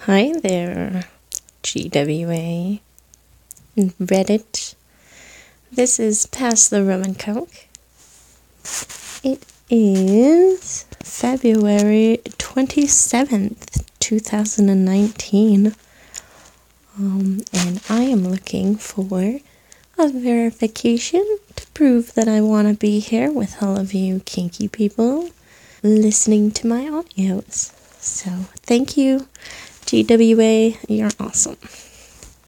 Hi there, GWA and Reddit. This is Pass the Rum and Coke. It is February 27th, 2019. And I am looking for a verification to prove that I want to be here with all of you kinky people listening to my audios. So, thank you, GWA, you're awesome.